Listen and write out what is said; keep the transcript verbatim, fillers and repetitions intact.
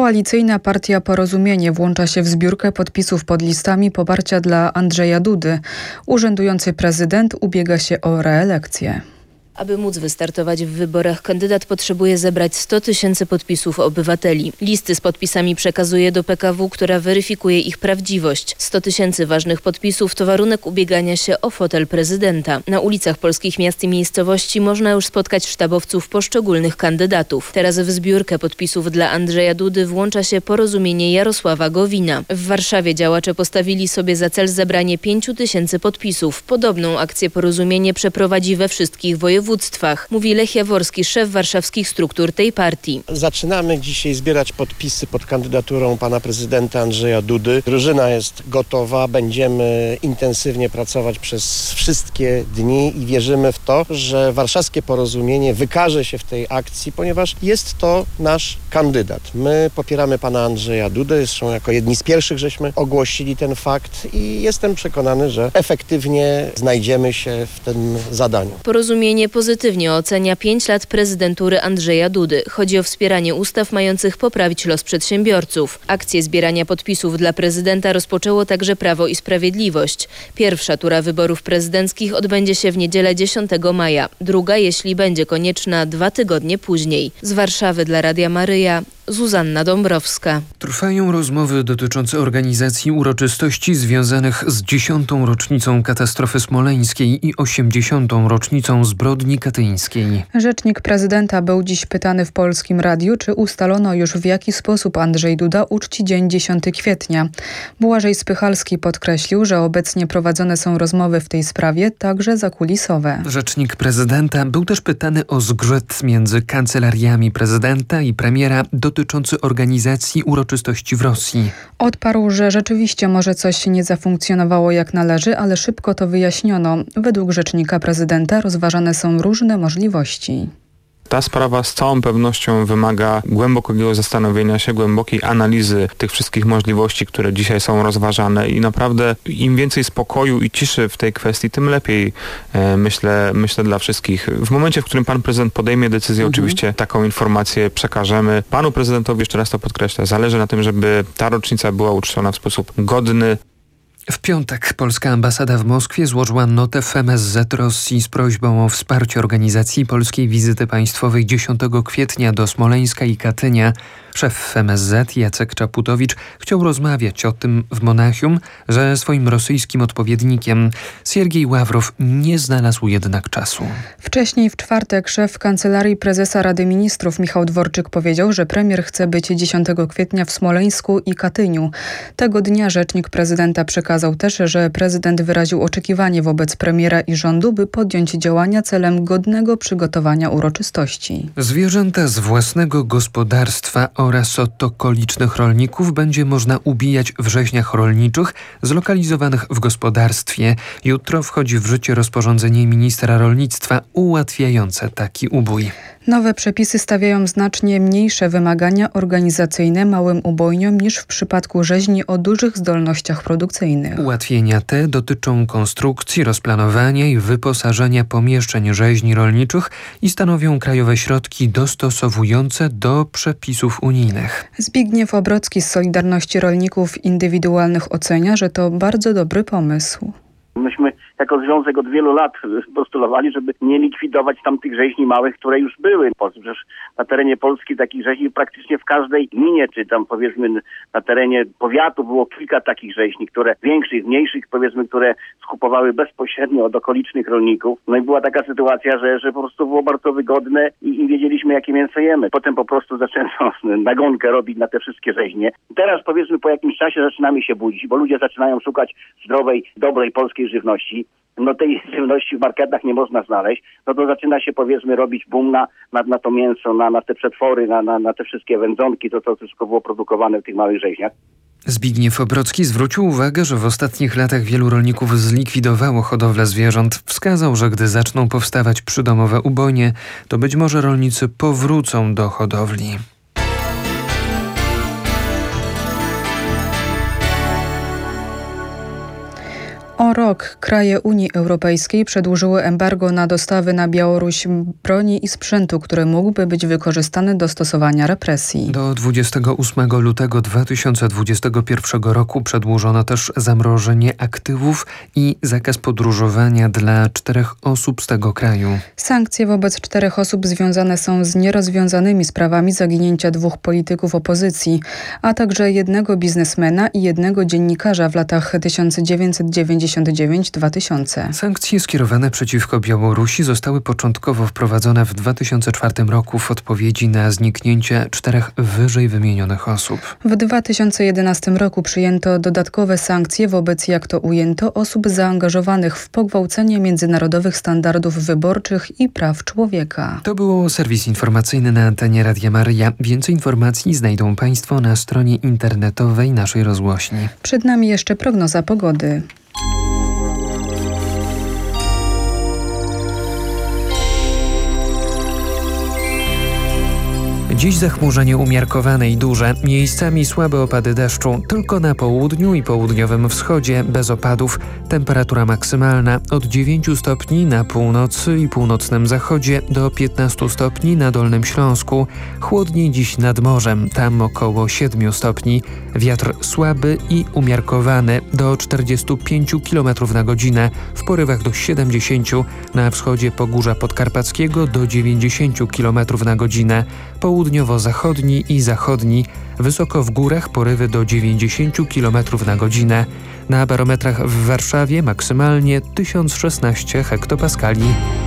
Koalicyjna Partia Porozumienie włącza się w zbiórkę podpisów pod listami poparcia dla Andrzeja Dudy. Urzędujący prezydent ubiega się o reelekcję. Aby móc wystartować w wyborach, kandydat potrzebuje zebrać sto tysięcy podpisów obywateli. Listy z podpisami przekazuje do P K W, która weryfikuje ich prawdziwość. sto tysięcy ważnych podpisów to warunek ubiegania się o fotel prezydenta. Na ulicach polskich miast i miejscowości można już spotkać sztabowców poszczególnych kandydatów. Teraz w zbiórkę podpisów dla Andrzeja Dudy włącza się Porozumienie Jarosława Gowina. W Warszawie działacze postawili sobie za cel zebranie pięciu tysięcy podpisów. Podobną akcję Porozumienie przeprowadzi we wszystkich województwach. województwach, mówi Lech Jaworski, szef warszawskich struktur tej partii. Zaczynamy dzisiaj zbierać podpisy pod kandydaturą pana prezydenta Andrzeja Dudy. Drużyna jest gotowa, będziemy intensywnie pracować przez wszystkie dni i wierzymy w to, że warszawskie Porozumienie wykaże się w tej akcji, ponieważ jest to nasz kandydat. My popieramy pana Andrzeja Dudę, zresztą jako jedni z pierwszych żeśmy ogłosili ten fakt i jestem przekonany, że efektywnie znajdziemy się w tym zadaniu. Porozumienie pozytywnie ocenia pięć lat prezydentury Andrzeja Dudy. Chodzi o wspieranie ustaw mających poprawić los przedsiębiorców. Akcję zbierania podpisów dla prezydenta rozpoczęło także Prawo i Sprawiedliwość. Pierwsza tura wyborów prezydenckich odbędzie się w niedzielę dziesiątego maja. Druga, jeśli będzie konieczna, dwa tygodnie później. Z Warszawy dla Radia Maryja, Zuzanna Dąbrowska. Trwają rozmowy dotyczące organizacji uroczystości związanych z dziesiątą rocznicą katastrofy smoleńskiej i osiemdziesiątą rocznicą zbrodni katyńskiej. Rzecznik prezydenta był dziś pytany w Polskim Radiu, czy ustalono już, w jaki sposób Andrzej Duda uczci dzień dziesiątego kwietnia. Błażej Spychalski podkreślił, że obecnie prowadzone są rozmowy w tej sprawie, także zakulisowe. Rzecznik prezydenta był też pytany o zgrzyt między kancelariami prezydenta i premiera dotyczący organizacji uroczystości w Rosji. Odparł, że rzeczywiście może coś nie zafunkcjonowało jak należy, ale szybko to wyjaśniono. Według rzecznika prezydenta rozważane są różne możliwości. Ta sprawa z całą pewnością wymaga głębokiego zastanowienia się, głębokiej analizy tych wszystkich możliwości, które dzisiaj są rozważane i naprawdę im więcej spokoju i ciszy w tej kwestii, tym lepiej, e, myślę, myślę dla wszystkich. W momencie, w którym pan prezydent podejmie decyzję, mhm. oczywiście taką informację przekażemy. Panu prezydentowi, jeszcze raz to podkreślę, zależy na tym, żeby ta rocznica była uczczona w sposób godny. W piątek polska ambasada w Moskwie złożyła notę w M S Z Rosji z prośbą o wsparcie organizacji polskiej wizyty państwowej dziesiątego kwietnia do Smoleńska i Katynia. Szef M S Z Jacek Czaputowicz chciał rozmawiać o tym w Monachium ze swoim rosyjskim odpowiednikiem. Siergiej Ławrow nie znalazł jednak czasu. Wcześniej w czwartek szef Kancelarii Prezesa Rady Ministrów Michał Dworczyk powiedział, że premier chce być dziesiątego kwietnia w Smoleńsku i Katyniu. Tego dnia rzecznik prezydenta przekazał też, że prezydent wyraził oczekiwanie wobec premiera i rządu, by podjąć działania celem godnego przygotowania uroczystości. Zwierzęta z własnego gospodarstwa oraz od okolicznych rolników będzie można ubijać w rzeźniach rolniczych zlokalizowanych w gospodarstwie. Jutro wchodzi w życie rozporządzenie ministra rolnictwa ułatwiające taki ubój. Nowe przepisy stawiają znacznie mniejsze wymagania organizacyjne małym ubojniom niż w przypadku rzeźni o dużych zdolnościach produkcyjnych. Ułatwienia te dotyczą konstrukcji, rozplanowania i wyposażenia pomieszczeń rzeźni rolniczych i stanowią krajowe środki dostosowujące do przepisów unijnych. Zbigniew Obrocki z Solidarności Rolników Indywidualnych ocenia, że to bardzo dobry pomysł. Myśmy jako związek od wielu lat postulowali, żeby nie likwidować tamtych rzeźni małych, które już były. Przecież na terenie Polski takich rzeźni praktycznie w każdej gminie, czy tam powiedzmy na terenie powiatu było kilka takich rzeźni, które większych, mniejszych powiedzmy, które skupowały bezpośrednio od okolicznych rolników. No i była taka sytuacja, że, że po prostu było bardzo wygodne i, i wiedzieliśmy, jakie mięso jemy. Potem po prostu zaczęto nagonkę robić na te wszystkie rzeźnie. Teraz powiedzmy po jakimś czasie zaczynamy się budzić, bo ludzie zaczynają szukać zdrowej, dobrej polskiej żywności. No tej żywności w marketach nie można znaleźć, no to zaczyna się powiedzmy robić boom na, na, na to mięso, na, na te przetwory, na, na, na te wszystkie wędzonki, to co wszystko było produkowane w tych małych rzeźniach. Zbigniew Obrocki zwrócił uwagę, że w ostatnich latach wielu rolników zlikwidowało hodowlę zwierząt. Wskazał, że gdy zaczną powstawać przydomowe ubojnie, to być może rolnicy powrócą do hodowli. O rok kraje Unii Europejskiej przedłużyły embargo na dostawy na Białoruś broni i sprzętu, który mógłby być wykorzystany do stosowania represji. Do dwudziestego ósmego lutego dwa tysiące dwudziestego pierwszego roku przedłużono też zamrożenie aktywów i zakaz podróżowania dla czterech osób z tego kraju. Sankcje wobec czterech osób związane są z nierozwiązanymi sprawami zaginięcia dwóch polityków opozycji, a także jednego biznesmena i jednego dziennikarza w latach tysiąc dziewięćset dziewięćdziesiątego dziewiątego do dwa tysiąca. Sankcje skierowane przeciwko Białorusi zostały początkowo wprowadzone w dwa tysiące czwartym roku w odpowiedzi na zniknięcie czterech wyżej wymienionych osób. W dwa tysiące jedenastym roku przyjęto dodatkowe sankcje wobec, jak to ujęto, osób zaangażowanych w pogwałcenie międzynarodowych standardów wyborczych i praw człowieka. To było serwis informacyjny na antenie Radia Maryja. Więcej informacji znajdą Państwo na stronie internetowej naszej rozgłośni. Przed nami jeszcze prognoza pogody. Dziś zachmurzenie umiarkowane i duże, miejscami słabe opady deszczu, tylko na południu i południowym wschodzie bez opadów. Temperatura maksymalna od dziewięciu stopni na północy i północnym zachodzie do piętnastu stopni na Dolnym Śląsku. Chłodniej dziś nad morzem, tam około siedmiu stopni. Wiatr słaby i umiarkowany do czterdziestu pięciu kilometrów na godzinę, w porywach do siedemdziesięciu. Na wschodzie Pogórza Podkarpackiego do dziewięćdziesięciu kilometrów na godzinę. Południowo-zachodni i zachodni, wysoko w górach porywy do dziewięćdziesięciu kilometrów na godzinę. Na barometrach w Warszawie maksymalnie tysiąc szesnaście hektopaskali.